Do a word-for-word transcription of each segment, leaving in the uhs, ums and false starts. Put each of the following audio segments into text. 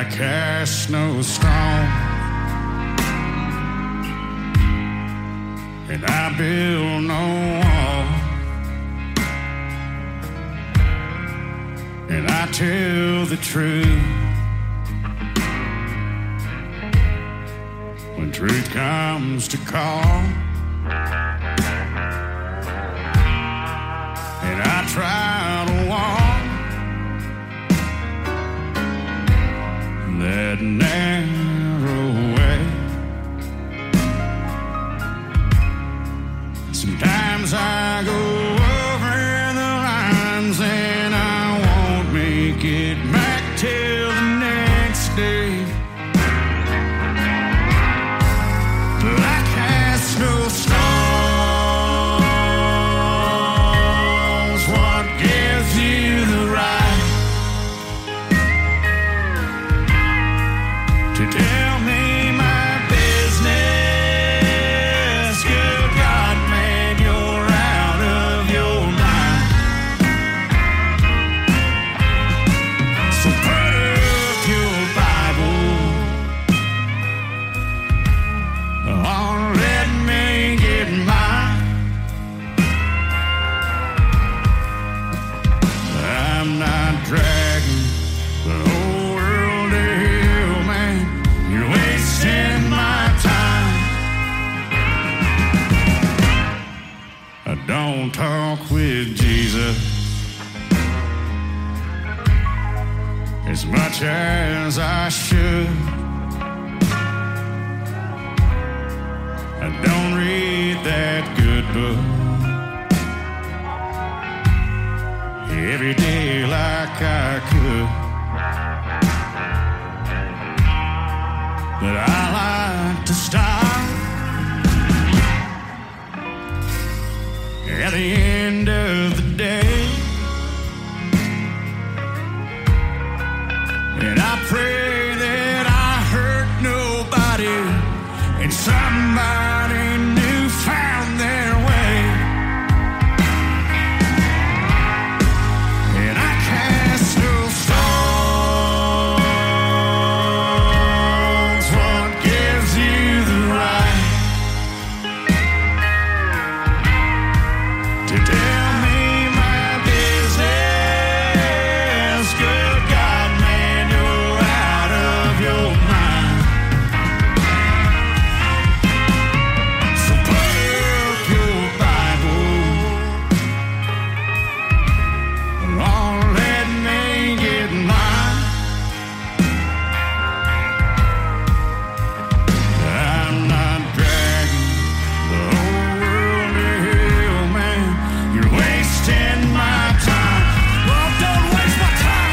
cast no stone, and I build no wall, and I tell the truth when truth comes to call, and I try to walk that narrow way. Sometimes I go over the lines and I won't make it back till the next day. But I cast no stones. What gives you the right to tell me my business? Good God, man, you're out of your mind. So put up your Bible, or let me get mine. I'm not dragging the whole world to hell, man. You're wasting my time. I don't talk with Jesus as much as I should. I don't read that good book every day like I could. But I like to stop at the end of the day, and I pray that I hurt nobody and somebody new found their way. And I cast no stones. What gives you the right to tell me my business? Good God, man, you're out of your mind. So put up your Bible, or let me get mine. I'm not dragging the whole world to hell, man. You're wasting my time. Well, don't waste my time.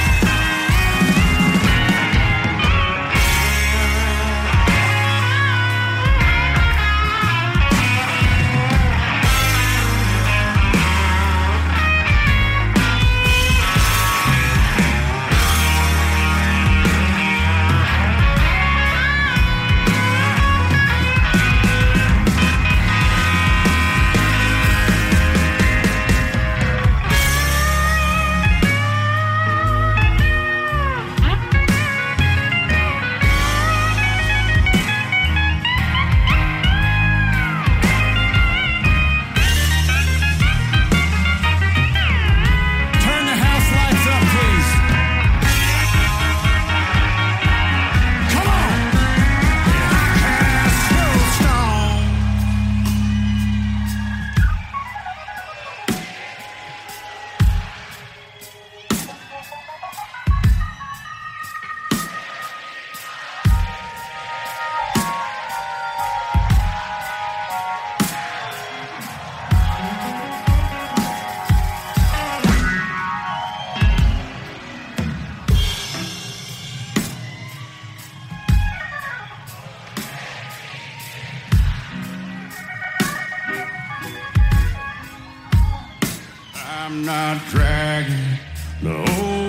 Turn the house lights up, please. Come on. Cast no stone. I'm not dragging the whole